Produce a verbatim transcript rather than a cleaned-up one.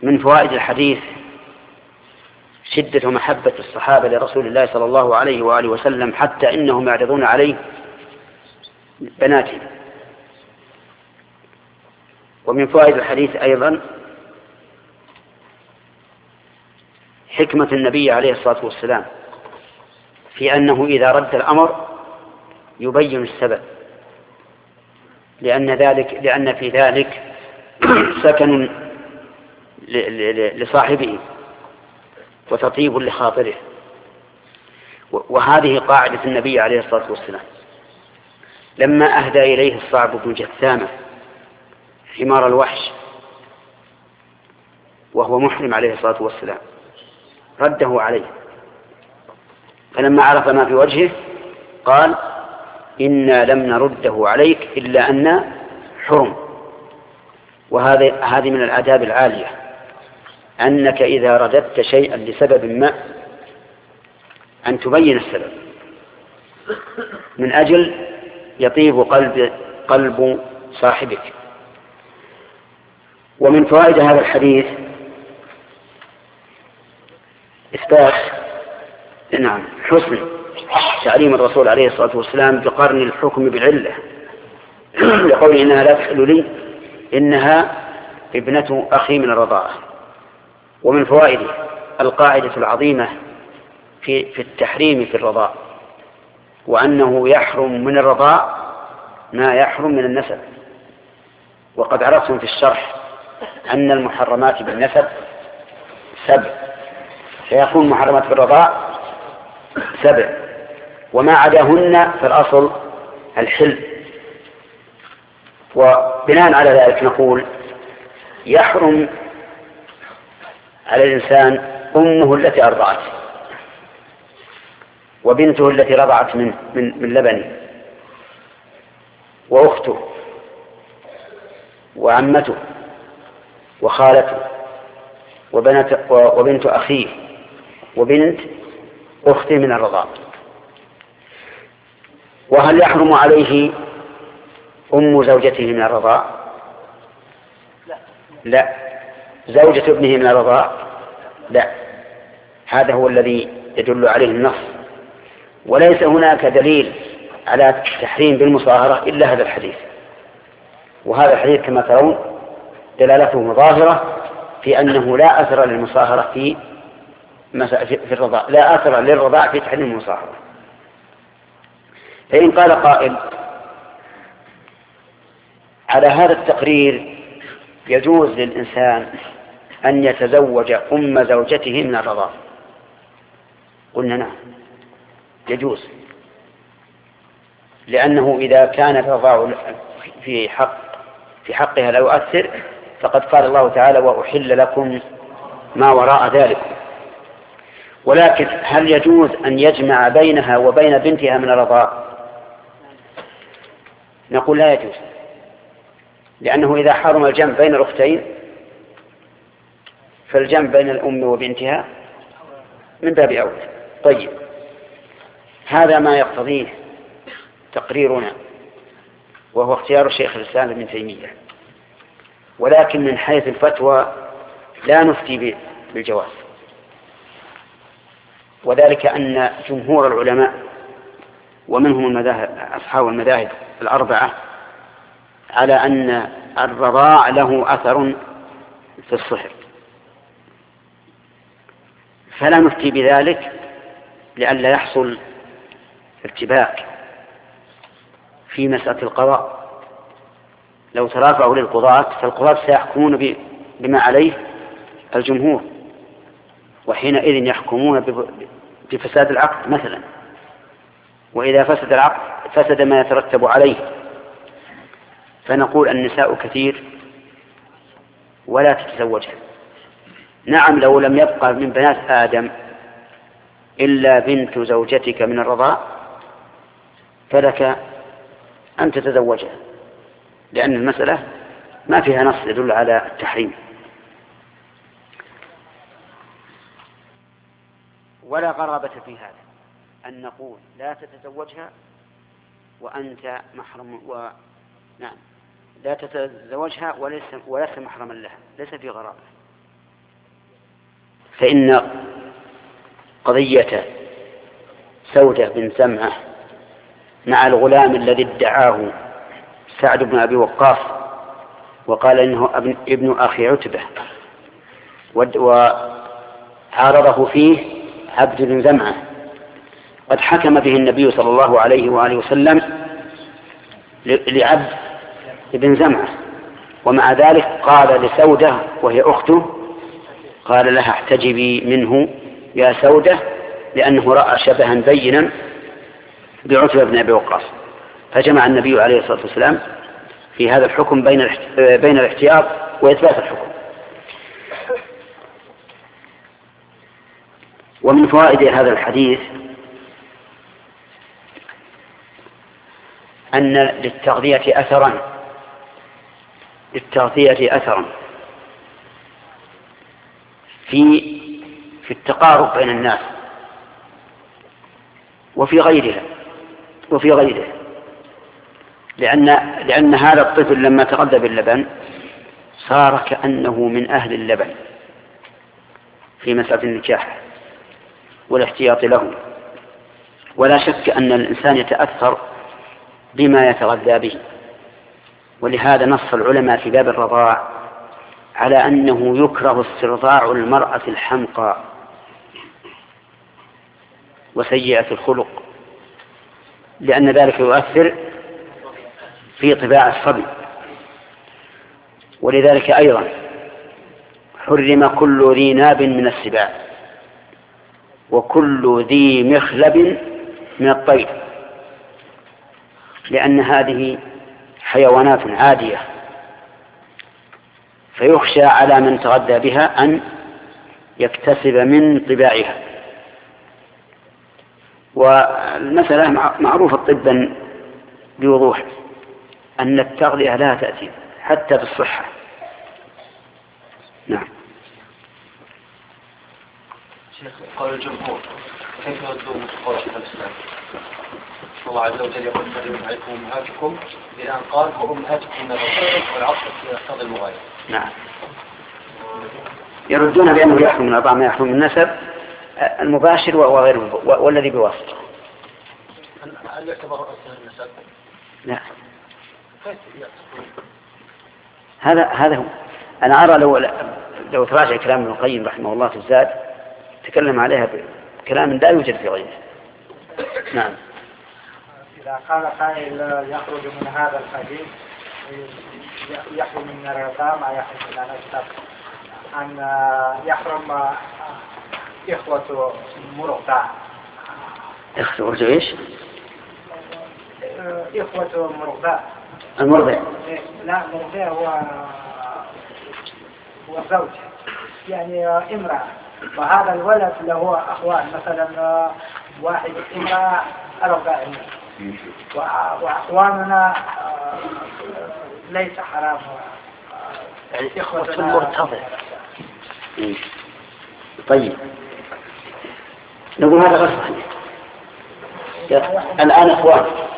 من فوائد الحديث شدة محبة الصحابة لرسول الله صلى الله عليه وآله وسلم حتى إنهم يعرضون عليه بناتهم. ومن فوائد الحديث أيضا حكمة النبي عليه الصلاة والسلام في أنه إذا رد الأمر يبين السبب، لأن ذلك لأن في ذلك سكن لصاحبه وتطيب لخاطره. وهذه قاعدة النبي عليه الصلاة والسلام. لما أهدى إليه الصعب بن جثامة حمار الوحش وهو محرم عليه الصلاة والسلام رده عليه، فلما عرف ما في وجهه قال: إنا لم نرده عليك إلا أن حرم. وهذه هذه من الآداب العالية، أنك إذا رددت شيئا لسبب ما أن تبين السبب من أجل يطيب قلب قلب صاحبك. ومن فوائد هذا الحديث إثبات نعم حسن تعليم الرسول عليه الصلاة والسلام بقرن الحكم بالعلة، لقول إنها لا تحل لي إنها ابنة أخي من الرضاعة. ومن فوائده القاعدة العظيمة في في التحريم في الرضاع، وأنه يحرم من الرضاع ما يحرم من النسب. وقد عرفتم في الشرح أن المحرمات بالنسب سبع، فيكون محرمات بالرضاع سبع، وما عداهن فالأصل الحل. وبناء على ذلك نقول يحرم على الإنسان أمه التي أرضعته، وبنته التي رضعت من, من, من لبنه، وأخته، وعمته، وخالته، وبنت, وبنت أخيه، وبنت أخته من الرضاع. وهل يحرم عليه أم زوجته من الرضاع؟ لا. زوجة ابنه من الرضاع؟ لا. هذا هو الذي يدل عليه النص، وليس هناك دليل على تحريم بالمصاهرة إلا هذا الحديث. وهذا الحديث كما ترون دلالته ظاهرة في أنه لا أثر للمصاهرة في في الرضاع، لا أثر للرضاع في تحريم المصاهرة. فإن قال قائل على هذا التقرير يجوز للإنسان أن يتزوج أم زوجته من الرضاع، قلنا نعم يجوز، لأنه إذا كان الرضاع في حق في حقها لا يؤثر، فقد قال الله تعالى: وأحل لكم ما وراء ذلك. ولكن هل يجوز أن يجمع بينها وبين بنتها من الرضاع؟ نقول لا يجوز، لأنه إذا حرم الجمع بين الأختين فالجمع بين الأم وبنتها من باب أولى. طيب، هذا ما يقتضيه تقريرنا، وهو اختيار الشيخ الإسلام ابن تيمية. ولكن من حيث الفتوى لا نفتي بالجواز، وذلك أن جمهور العلماء ومنهم المذاهب أصحاب المذاهب الأربعة على أن الرضاع له أثر في الصحر، فلا نفتي بذلك لئلا يحصل ارتباك في مسألة القضاء. لو ترافعوا للقضاة فالقضاة سيحكمون بما عليه الجمهور، وحينئذ يحكمون بفساد العقد مثلا، وإذا فسد العقد فسد ما يترتب عليه. فنقول النساء كثير ولا تتزوجها. نعم، لو لم يبقى من بنات آدم إلا بنت زوجتك من الرضاع فلك أن تتزوجها، لأن المسألة ما فيها نص يدل على التحريم. ولا غرابة في هذا أن نقول لا تتزوجها وأنت محرم، و نعم لا تتزوجها وليس وليس محرما لها، ليس في غرابة. فإن قضية سودة بن زمعة مع الغلام الذي ادعاه سعد بن أبي وقاص وقال إنه ابن أخي عتبة وعارضه فيه عبد بن زمعة، قد حكم به النبي صلى الله عليه وآله وسلم لعبد بن زمعة، ومع ذلك قال لسودة وهي أخته، قال لها احتجبي منه يا سودة، لأنه رأى شبها بينا بعتبة بن أبي وقاص. فجمع النبي عليه الصلاة والسلام في هذا الحكم بين بين الاحتياط وإثبات الحكم. ومن فوائد هذا الحديث أن للتغذية أثرا للتغذية أثرا في في التقارب بين الناس وفي غيرها وفي غيره، لأن لأن هذا الطفل لما تغذى باللبن صار كأنه من أهل اللبن في مسألة النكاح والاحتياط له. ولا شك أن الإنسان يتأثر بما يتغذى به، ولهذا نص العلماء في باب الرضاع على أنه يكره استرضاع المرأة الحمقى وسيئة الخلق، لأن ذلك يؤثر في طباع الصبي. ولذلك أيضا حرم كل ذي ناب من السباع وكل ذي مخلب من الطير، لأن هذه حيوانات عادية، فيخشى على من تغذى بها أن يكتسب من طباعها. والمسألة معروفة طبا بوضوح أن التغذية لا تأتي حتى بالصحة. نعم. شيخ، قال الجمهور كيف يردون قول شيخ الإسلام؟ الله عز وجل يقول حرمت عليكم أمهاتكم بأن قال وأمهاتكم من الرسول والعصر يقتضي المغايرة. نعم. يردون بأنه يحرم من أربعة ما يحرم من النسب المباشر وغيره والذي بواسطة. هل يعتبر رأس النسب؟ لا. هذا هذا هو. أنا أرى لو لو تراجع كلام ابن القيم رحمه الله في الزاد تكلم عليها بكلام لا يوجد في غيره. نعم. إذا قال قائل يخرج من هذا الحديث يحرم من الرضاع ما يحرم من النسب، أن يحرم إخوة مرضع. إخوة إيش؟ إخوة مرضع. المرضع. لا، مرضع هو هو زوج، يعني امرأة، وهذا الولد له أخوان، مثلا واحد امرأة أربع، وأخواننا ليس حرام، يعني إخوة مرتضع. طيب نقول هذا غير صحيح. الآن إخوان